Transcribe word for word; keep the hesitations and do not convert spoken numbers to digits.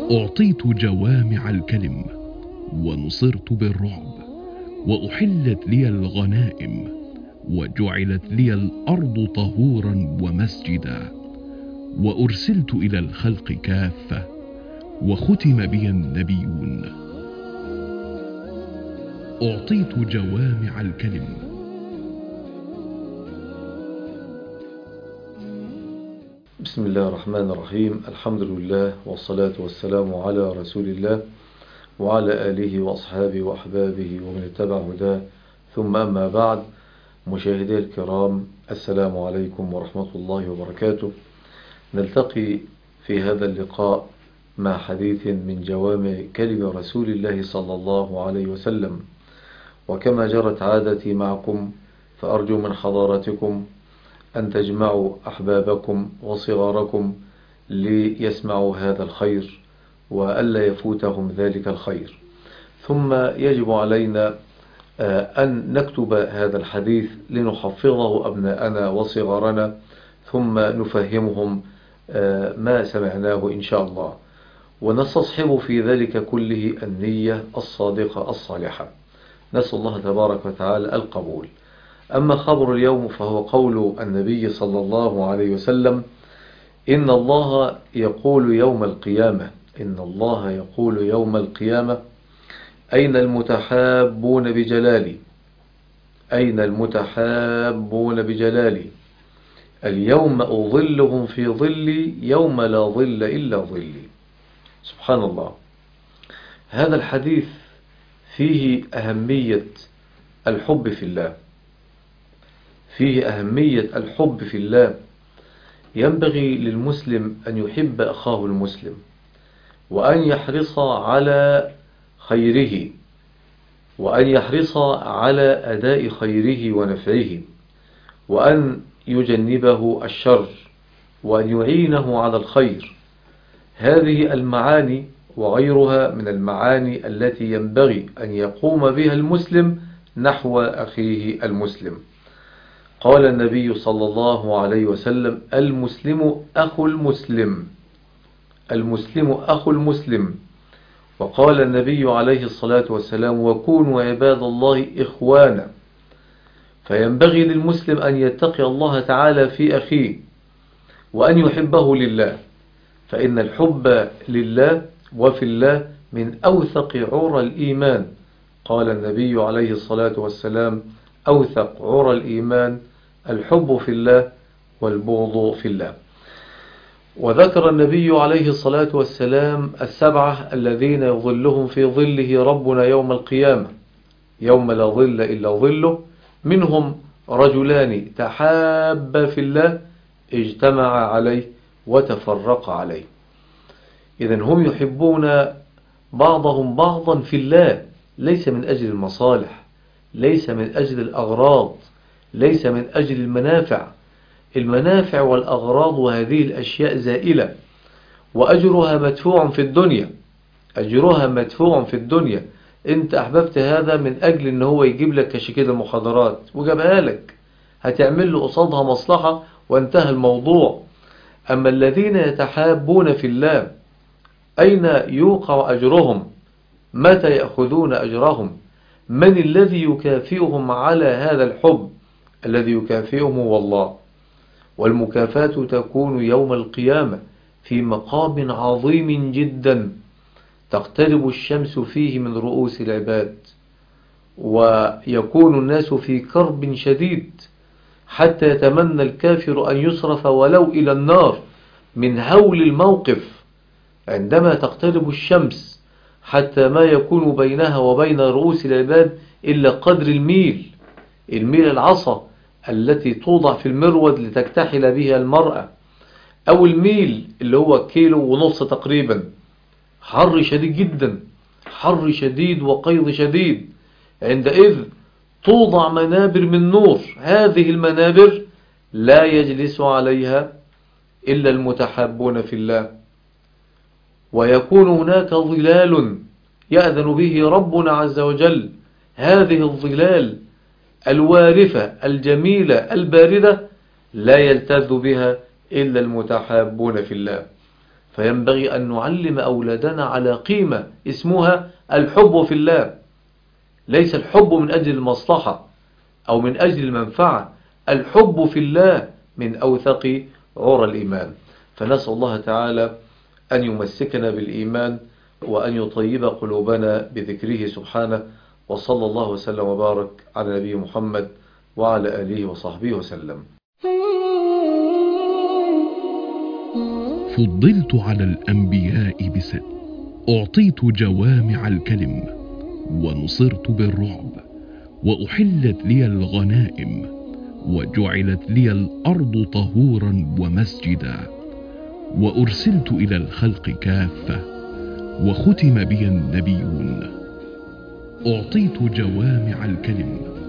أعطيت جوامع الكلم ونصرت بالرعب، وأحلت لي الغنائم، وجعلت لي الأرض طهورا ومسجدا، وأرسلت إلى الخلق كافة، وختم بي النبيون. أعطيت جوامع الكلم. بسم الله الرحمن الرحيم. الحمد لله والصلاة والسلام على رسول الله وعلى آله وأصحابه وأحبابه ومن اتبع هداه، ثم أما بعد. مشاهدي الكرام، السلام عليكم ورحمة الله وبركاته. نلتقي في هذا اللقاء مع حديث من جوامع كلم رسول الله صلى الله عليه وسلم، وكما جرت عادتي معكم فأرجو من حضراتكم أن تجمعوا أحبابكم وصغاركم ليسمعوا هذا الخير وألا يفوتهم ذلك الخير. ثم يجب علينا أن نكتب هذا الحديث لنحفظه أبناءنا وصغارنا، ثم نفهمهم ما سمعناه إن شاء الله، ونستصحب في ذلك كله النية الصادقة الصالحة. نسأل الله تبارك وتعالى القبول. أما خبر اليوم فهو قول النبي صلى الله عليه وسلم: إن الله يقول يوم القيامة إن الله يقول يوم القيامة أين المتحابون بجلالي أين المتحابون بجلالي اليوم أظلهم في ظلي يوم لا ظل إلا ظلي. سبحان الله. هذا الحديث فيه أهمية الحب في الله فيه أهمية الحب في الله. ينبغي للمسلم أن يحب أخاه المسلم، وأن يحرص على خيره، وأن يحرص على أداء خيره ونفعه، وأن يجنبه الشر، وأن يعينه على الخير. هذه المعاني وغيرها من المعاني التي ينبغي أن يقوم بها المسلم نحو أخيه المسلم. قال النبي صلى الله عليه وسلم: المسلم أخو المسلم المسلم أخو المسلم. وقال النبي عليه الصلاة والسلام: وكونوا عباد الله إخوانا. فينبغي للمسلم أن يتقي الله تعالى في أخيه، وأن يحبه لله، فإن الحب لله وفي الله من أوثق عرى الإيمان. قال النبي عليه الصلاة والسلام: أوثق عرى الإيمان الحب في الله والبغض في الله. وذكر النبي عليه الصلاة والسلام السبعة الذين يظلهم في ظله ربنا يوم القيامة يوم لا ظل إلا ظله، منهم رجلان تحابا في الله اجتمعا عليه وتفرقا عليه. إذن هم يحبون بعضهم بعضا في الله، ليس من أجل المصالح، ليس من أجل الأغراض، ليس من أجل المنافع. المنافع والأغراض وهذه الأشياء زائلة، وأجرها مدفوع في الدنيا أجرها مدفوع في الدنيا. أنت أحببت هذا من أجل أنه هو يجيب لك كشكيل المحاضرات وجابها لك، هتعمل له قصادها مصلحة وانتهى الموضوع. أما الذين يتحابون في الله، أين يوقع أجرهم؟ متى يأخذون أجرهم؟ من الذي يكافئهم على هذا الحب؟ الذي يكافئهم هو الله. والمكافأة تكون يوم القيامة في مقام عظيم جدا تقترب الشمس فيه من رؤوس العباد، ويكون الناس في كرب شديد حتى يتمنى الكافر أن يصرف ولو إلى النار من هول الموقف عندما تقترب الشمس، حتى ما يكون بينها وبين رؤوس العباد إلا قدر الميل الميل العصا التي توضع في المرود لتكتحل بها المرأة، أو الميل اللي هو كيلو ونص تقريبا. حر شديد جدا، حر شديد وقيض شديد. عندئذ توضع منابر من نور، هذه المنابر لا يجلس عليها إلا المتحابون في الله، ويكون هناك ظلال يأذن به ربنا عز وجل. هذه الظلال الوارفة الجميلة الباردة لا يلتذ بها إلا المتحابون في الله. فينبغي أن نعلم أولادنا على قيمة اسمها الحب في الله. ليس الحب من أجل المصلحة أو من أجل المنفعة، الحب في الله من أوثق عرى الإيمان. فنسأل الله تعالى أن يمسكنا بالإيمان وأن يطيب قلوبنا بذكره سبحانه. وصلى الله وسلم وبارك على نبي محمد وعلى آله وصحبه وسلم. فضلت على الأنبياء بست، أعطيت جوامع الكلم، ونصرت بالرعب، وأحلت لي الغنائم، وجعلت لي الأرض طهورا ومسجدا، وأرسلت إلى الخلق كافة، وختم بي النبيون. أعطيت جوامع الكلم